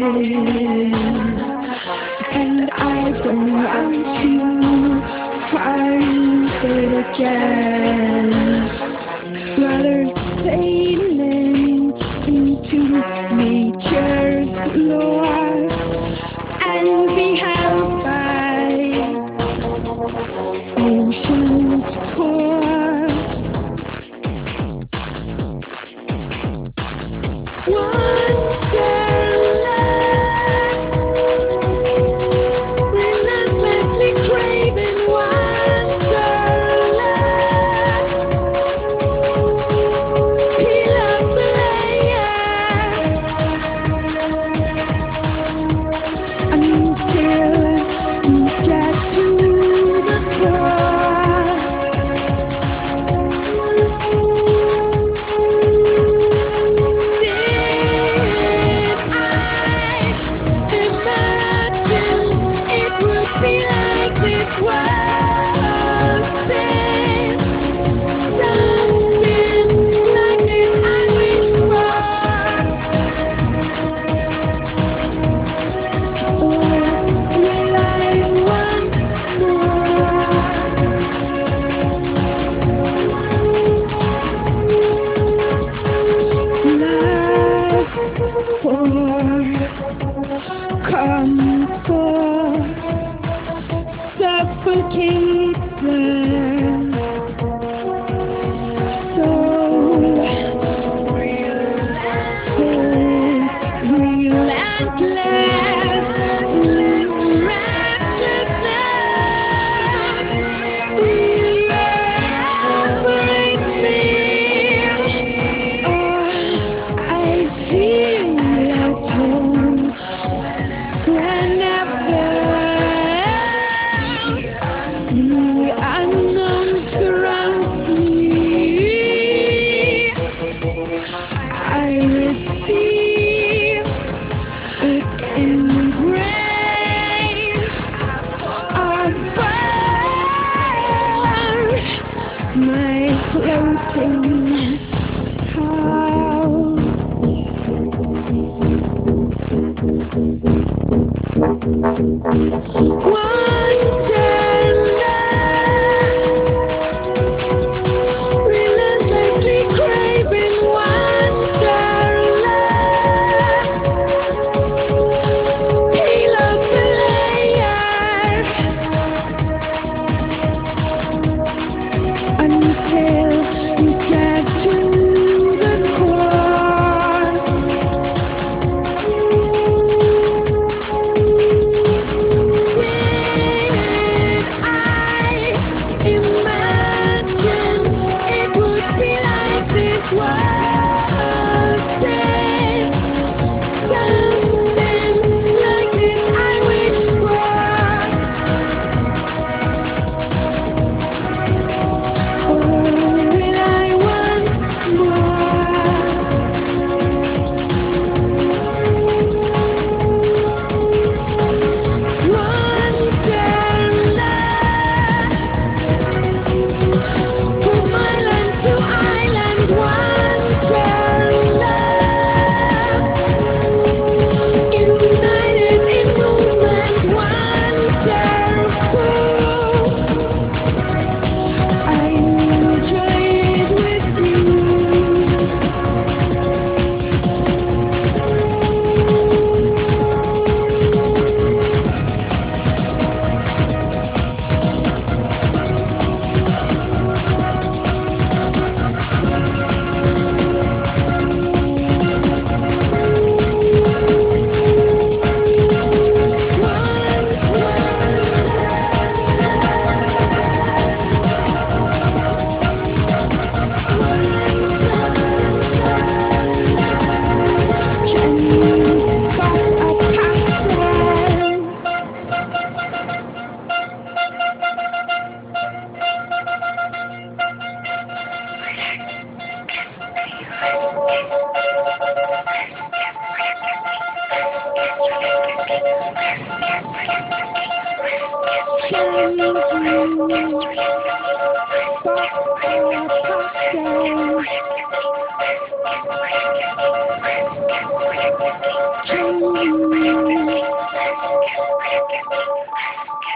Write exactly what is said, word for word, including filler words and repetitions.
and I don't want to find it again. Rather sailing into nature's law and be held by ocean's core. Relentlessly craving wonderland. Peel up the layers until you get to the core. Did I imagine it would be like this was it? Something like this I wish for. Or will I want more? Lust for comfort suffocates them. So relentless righteousness evaporates me. Oh, I feel at home whenever the unknown surrounds me. I receive its embrace of fire, my floating relentlessly craving wonderland. Peel up the layers until you get to the core. Did I imagine it would be like this was it? Something like this I wish for. Or will I want more? Wonderland. From island to island, wonderland. United in movement, wonderful. I enjoy it with you. Can you spot a pattern? Can you Change.